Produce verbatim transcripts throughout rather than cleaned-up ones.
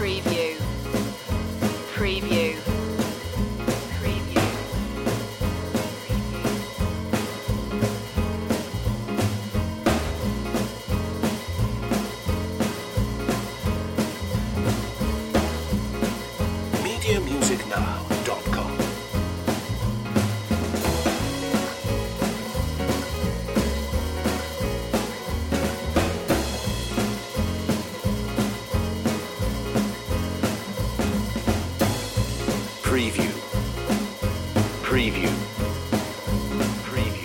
Preview. Preview. Preview. media music now dot com. Preview. Preview. Preview.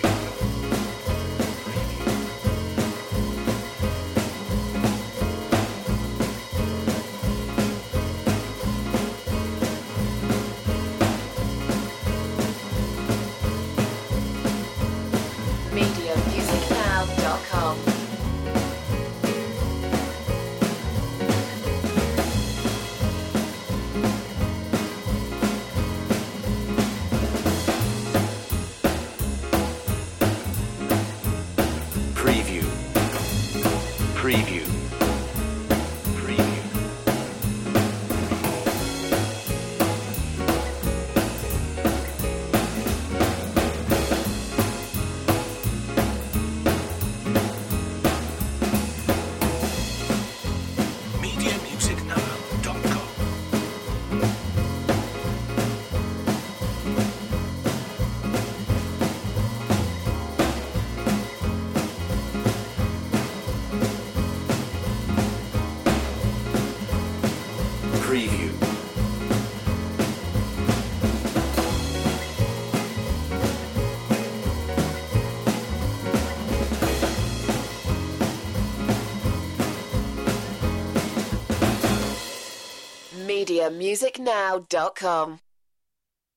media music now dot com. Preview. Preview. Preview. media music now dot com. Preview. media music now dot com.